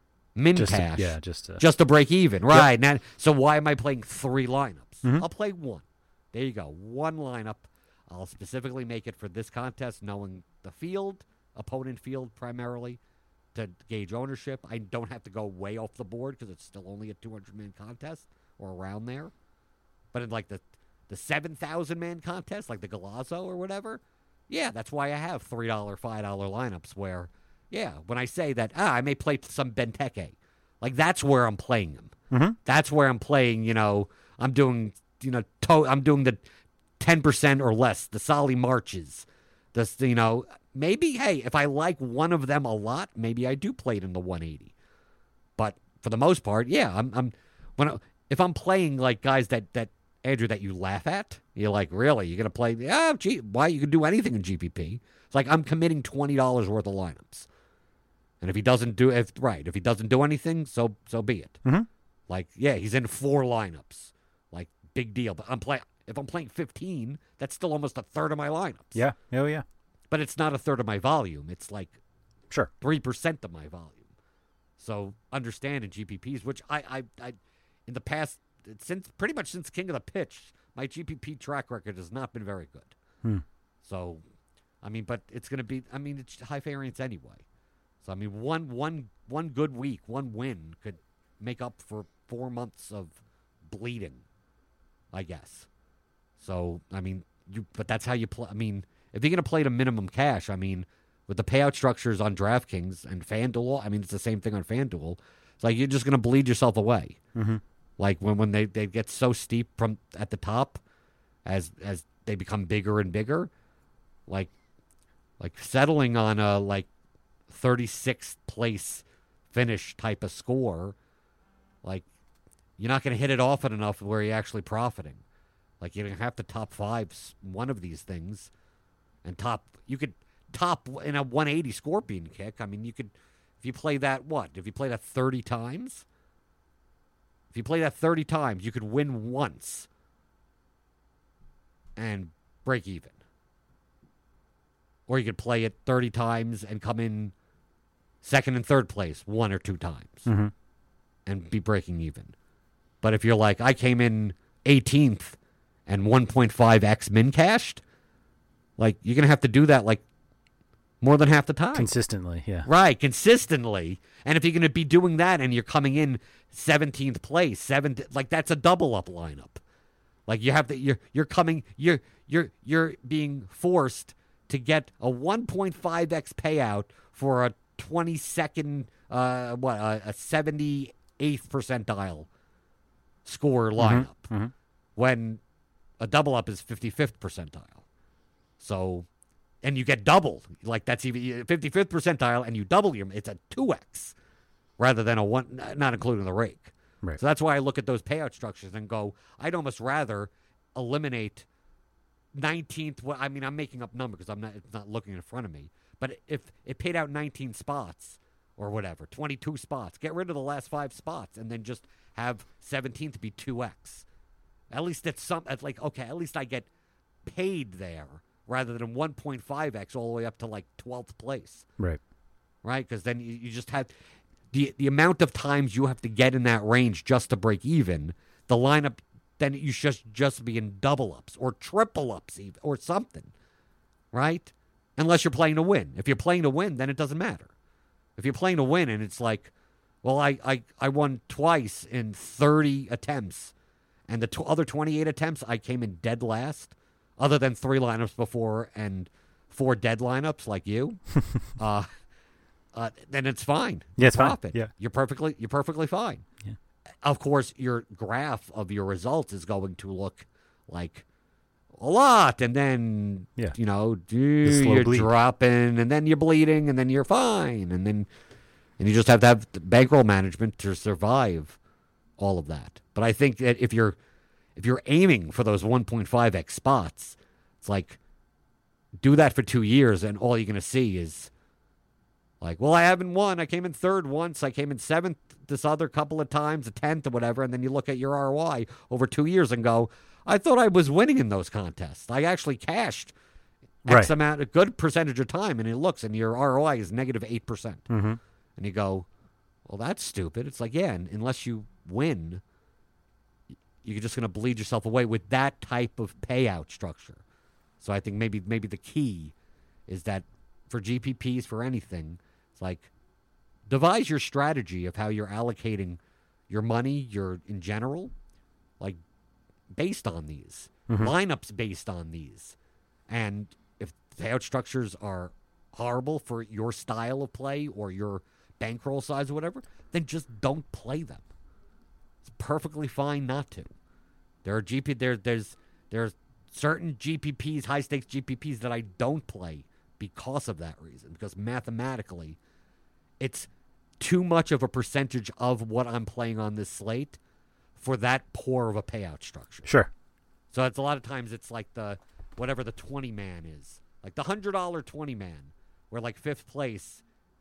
Cash. Just to break even. Right. Yep. Now, so why am I playing 3 lineups? Mm-hmm. I'll play 1. There you go. 1 lineup. I'll specifically make it for this contest, knowing the field, opponent field primarily, to gauge ownership. I don't have to go way off the board because it's still only a 200-man contest or around there. But in like the 7,000-man contest, like the Galazzo or whatever, yeah, that's why I have $3, $5 lineups where... Yeah, when I say that, I may play some Benteke. Like, that's where I'm playing him. Mm-hmm. That's where I'm playing, you know, I'm doing the 10% or less, the Solly Marches. You know, maybe, hey, if I like one of them a lot, maybe I do play it in the 180. But for the most part, yeah, if I'm playing, like, guys that Andrew, that you laugh at, you're like, really? You're going to play, gee, why? You can do anything in GPP. It's like I'm committing $20 worth of lineups. And if he doesn't do anything, so be it. Mm-hmm. Like, yeah, he's in 4 lineups. Like, big deal. But if I'm playing 15, that's still almost a third of my lineups. Yeah. Oh, yeah. But it's not a third of my volume. It's like sure 3% of my volume. So understand in GPPs, which I in the past, pretty much since King of the Pitch, my GPP track record has not been very good. So, I mean, but it's going to be, I mean, it's high variance anyway. So, I mean, one good week, one win could make up for 4 months of bleeding, I guess. So, I mean, but that's how you play. I mean, if you're going to play to minimum cash, I mean, with the payout structures on DraftKings and FanDuel, I mean, it's the same thing on FanDuel. It's like you're just going to bleed yourself away. Mm-hmm. Like when they get so steep from at the top as they become bigger and bigger, like settling on a like 36th place finish type of score, like you're not going to hit it often enough where you're actually profiting. Like you're going to have to top 5 one of these things, and you could top in a 180 Scorpion Kick. I mean, you could, if you play that 30 times. If you play that 30 times, you could win once and break even. Or you could play it 30 times and come in second and third place 1 or 2 times and be breaking even. But if you're like, I came in 18th and 1.5x min cashed, like you're going to have to do that like more than half the time. Consistently, yeah. Right, consistently. And if you're going to be doing that and you're coming in 17th place, like that's a double up lineup. Like you have to, you're being forced to get a 1.5x payout for a 22nd, a 78th percentile score lineup, when a double up is 55th percentile. So, and you get double, like that's even 55th percentile, and you double it's a 2x rather than a 1, not including the rake. Right. So that's why I look at those payout structures and go, I'd almost rather eliminate 19th. Well, I mean, I'm making up numbers because it's not looking in front of me. But if it paid out 19 spots or whatever, 22 spots, get rid of the last 5 spots and then just have 17th be 2x. At least it's like, okay, at least I get paid there rather than 1.5x all the way up to like 12th place. Right. Right? Because then you just have the amount of times you have to get in that range just to break even. The lineup, then you should just be in double ups or triple ups even, or something. Right? Unless you're playing to win. If you're playing to win, then it doesn't matter. If you're playing to win and it's like, well, I won twice in 30 attempts, and the other 28 attempts I came in dead last, other than 3 lineups before and 4 dead lineups like you, then it's fine. Yeah, it's profit. Fine. Yeah. You're perfectly fine. Yeah. Of course, your graph of your results is going to look like a lot, and then you're dropping, and then you're bleeding, and then you're fine, and you just have to have bankroll management to survive all of that. But I think that if you're aiming for those 1.5x spots, it's like, do that for 2 years, and all you're going to see is like, well, I haven't won. I came in 3rd once. I came in 7th this other couple of times, a 10th or whatever, and then you look at your ROI over 2 years and go, I thought I was winning in those contests. I actually cashed X amount, a good percentage of time, and it looks, and your ROI is negative 8%. Mm-hmm. And you go, well, that's stupid. It's like, yeah, unless you win, you're just going to bleed yourself away with that type of payout structure. So I think maybe the key is that for GPPs, for anything, it's like, devise your strategy of how you're allocating your money, in general, like, based on these. Lineups based on these. And if payout structures are horrible for your style of play or your bankroll size or whatever, then just don't play them. It's perfectly fine not to. There are there's certain GPPs, high stakes GPPs, that I don't play because of that reason. Because mathematically, it's too much of a percentage of what I'm playing on this slate for that poor of a payout structure. Sure. So it's a lot of times it's like whatever the 20 man is, like the $100 20 man, where like 5th place,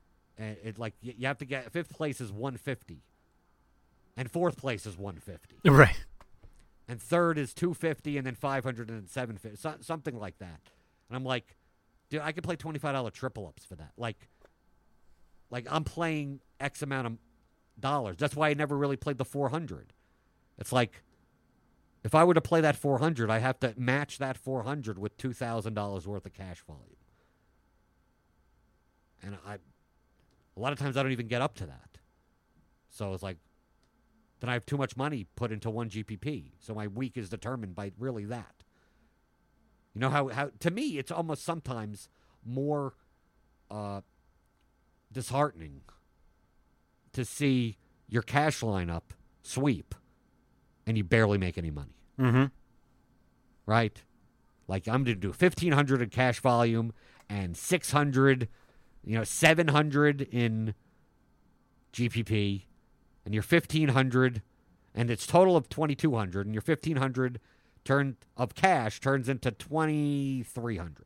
it like you have to get 5th place is 150, and 4th place is 150, right, and 3rd is 250, and then 500 and then 750, something like that. And I'm like, dude, I could play $25 triple ups for that. Like I'm playing X amount of dollars. That's why I never really played the 400. It's like, if I were to play that 400, I have to match that 400 with $2,000 worth of cash volume. And a lot of times I don't even get up to that. So it's like, then I have too much money put into one GPP. So my week is determined by really that. You know how to me, it's almost sometimes more disheartening to see your cash lineup sweep and you barely make any money. Mm-hmm. Right? Like, I'm going to do 1,500 in cash volume and 600, 700 in GPP, and your 1,500, and it's total of 2,200, and your 1,500 of cash turns into 2,300,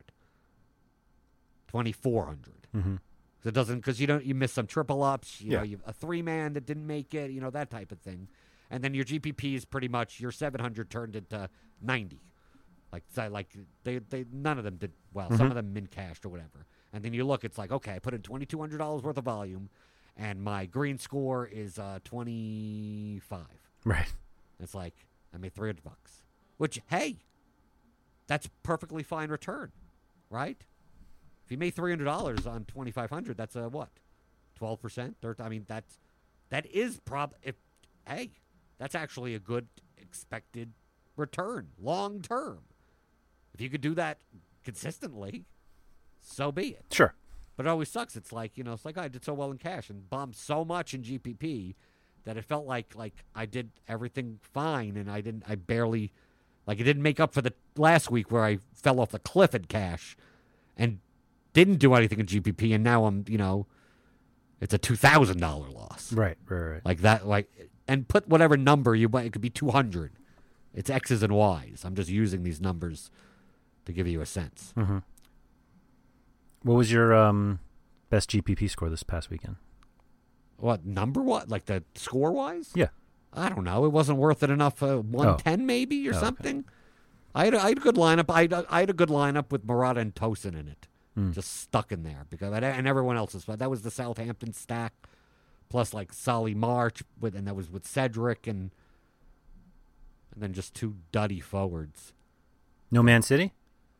2,400. Mm-hmm. It doesn't, because you miss some triple ups, you know, a 3-man that didn't make it, that type of thing. And then your GPP is pretty much your 700 turned into 90. Like they none of them did well. Some of them min cashed or whatever. And then you look, it's like, okay, I put in $2,200 worth of volume, and my green score is 25. Right. It's like, I made $300, which, hey, that's perfectly fine return, right? If you made $300 on $2,500, that's a what? 12%? I mean, that is hey, that's actually a good expected return long term. If you could do that consistently, so be it. Sure. But it always sucks. It's like, I did so well in cash and bombed so much in GPP that it felt like I did everything fine, and it didn't make up for the last week where I fell off the cliff in cash and didn't do anything in GPP, and now I'm, it's a $2,000 loss. Right. Like that, and put whatever number you want. It could be 200. It's X's and Y's. I'm just using these numbers to give you a sense. Mm-hmm. What was your best GPP score this past weekend? What number? What, like the score wise? Yeah. I don't know. It wasn't worth it enough. 110 maybe or something. Okay. I had a good lineup. I had a good lineup with Murata and Tosin in it, just stuck in there and everyone else's. That was the Southampton stack, plus like Solly March and that was with Cedric and then just two duddy forwards. No Man City?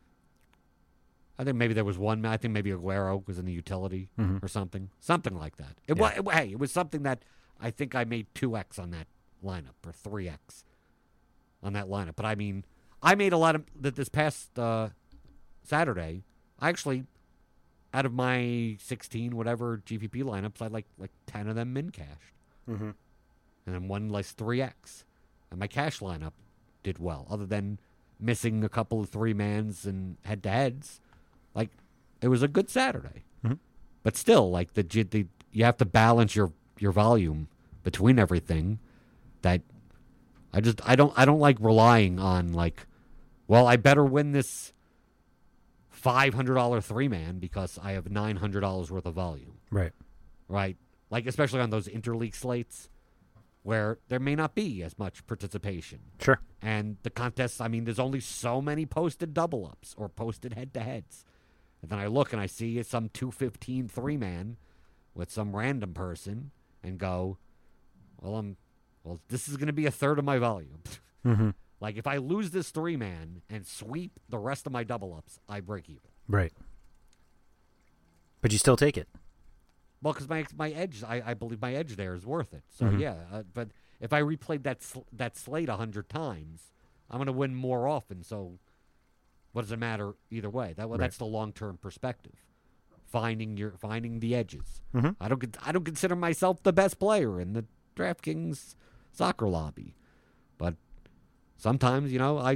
I think maybe there was one. I think maybe Aguero was in the utility or something like that. It was something that I think I made 2x on that lineup or 3x on that lineup. But I mean, I made a lot of that this past Saturday. I actually, out of my 16 whatever GPP lineups, I like 10 of them min cashed, and then one like 3x, and my cash lineup did well. Other than missing a couple of 3-mans and head-to-heads. Like, it was a good Saturday. Mm-hmm. But still, like, you have to balance your volume between everything. That I don't like relying on, like, well, I better win this $500 3-man because I have $900 worth of volume. Right. Right? Like, especially on those interleague slates where there may not be as much participation. Sure. And the contests, I mean, there's only so many posted double-ups or posted head-to-heads. And then I look and I see some 215 3-man with some random person and go, well, this is going to be a third of my volume. Mm-hmm. Like, if I lose this 3-man and sweep the rest of my double-ups, I break even. Right. But you still take it. Well, because my edge, I believe my edge there is worth it. So, yeah. But if I replayed that slate 100 times, I'm going to win more often. So, what does it matter either way? That's the long-term perspective. Finding the edges. Mm-hmm. I don't consider myself the best player in the DraftKings soccer lobby, but sometimes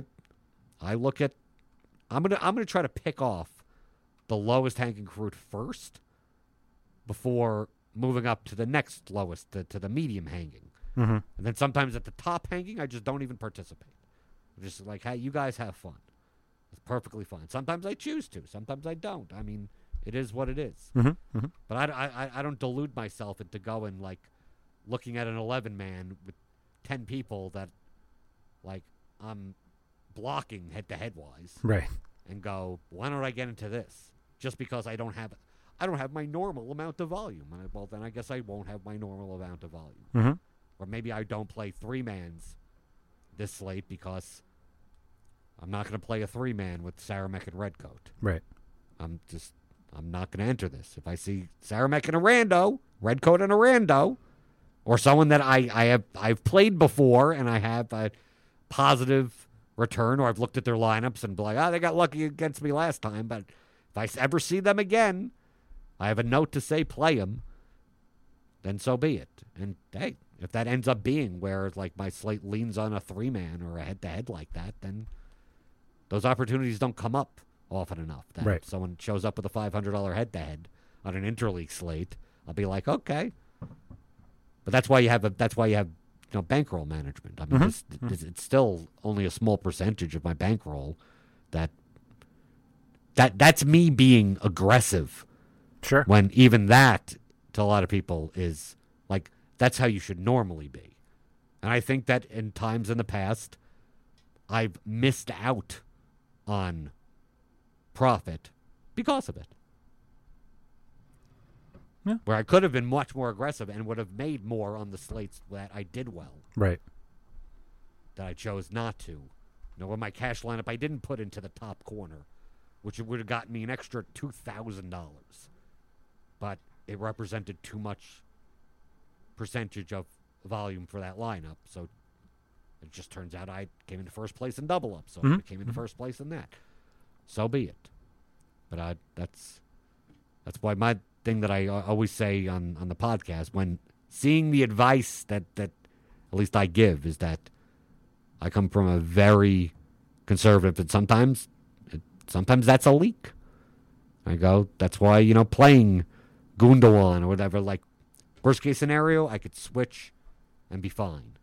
I look at I'm gonna try to pick off the lowest hanging fruit first before moving up to the next lowest to the medium hanging, and then sometimes at the top hanging I just don't even participate. I'm just like, hey, you guys have fun. It's perfectly fine. Sometimes I choose to. Sometimes I don't. I mean, it is what it is. Mm-hmm. Mm-hmm. But I don't delude myself into going like looking at an 11-man with 10 people that like I'm blocking head-to-head wise, right? And go, why don't I get into this? Just because I don't have my normal amount of volume. Well, then I guess I won't have my normal amount of volume. Mm-hmm. Or maybe I don't play 3-mans this slate because I'm not going to play a 3-man with Saramek and Redcoat. Right. I'm not going to enter this. If I see Saramek and a rando, Redcoat and a rando, or someone that I've played before and I have a positive return, or I've looked at their lineups and be like, they got lucky against me last time, but if I ever see them again, I have a note to say play them, then so be it. And hey, if that ends up being where like my slate leans on a 3-man or a head-to-head like that, then those opportunities don't come up often enough. That right. If someone shows up with a $500 head-to-head on an interleague slate, I'll be like, okay. But that's why you have bankroll management. I mean, it's still only a small percentage of my bankroll that's me being aggressive. Sure. When even that, to a lot of people, is like, that's how you should normally be. And I think that in times in the past, I've missed out on profit because of it. Yeah. Where I could have been much more aggressive and would have made more on the slates that I did well. Right. That I chose not to. When my cash lineup, I didn't put into the top corner which would have gotten me an extra $2,000. But it represented too much percentage of volume for that lineup, so it just turns out I came into first place in double up, so I came into first place in that. So be it. But that's why my thing that I always say on the podcast, when seeing the advice that at least I give, is that I come from a very conservative, and sometimes that's a leak. I go, that's why, playing Gundogan or whatever, like, worst case scenario, I could switch and be fine.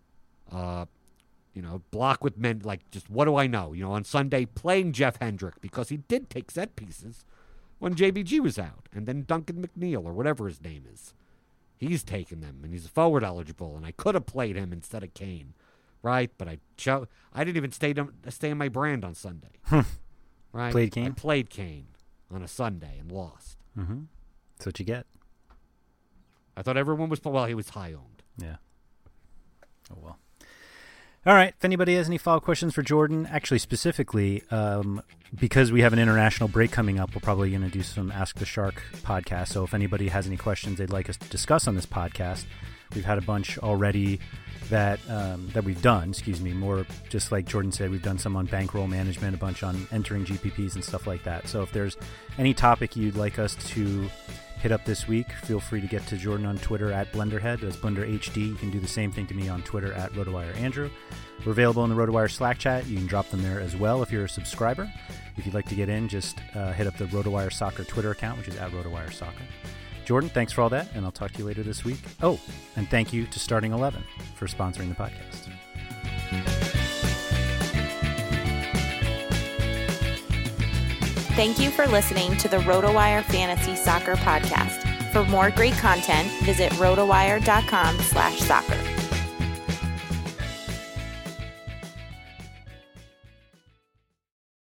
Block with men, like, just what do I know? On Sunday, playing Jeff Hendrick, because he did take set pieces when JBG was out. And then Duncan McNeil, or whatever his name is. He's taken them, and he's forward eligible, and I could have played him instead of Kane. Right? But I didn't even stay in my brand on Sunday. Right? Played Kane? I played Kane on a Sunday and lost. That's what you get. I thought everyone was, well, he was high-owned. Yeah. Oh, well. All right. If anybody has any follow-up questions for Jordan, actually specifically, because we have an international break coming up, we're probably going to do some Ask the Shark podcast. So if anybody has any questions they'd like us to discuss on this podcast, we've had a bunch already that we've done, more just like Jordan said, we've done some on bankroll management, a bunch on entering GPPs and stuff like that. So if there's any topic you'd like us to hit up this week, feel free to get to Jordan on Twitter at BlenderHead. That's BlenderHD. You can do the same thing to me on Twitter at RotoWireAndrew. We're available in the RotoWire Slack chat. You can drop them there as well if you're a subscriber. If you'd like to get in, just hit up the RotoWire Soccer Twitter account, which is at RotoWire Soccer. Jordan, thanks for all that, and I'll talk to you later this week. Oh, and thank you to Starting 11 for sponsoring the podcast. Thank you for listening to the RotoWire Fantasy Soccer Podcast. For more great content, visit rotowire.com/soccer.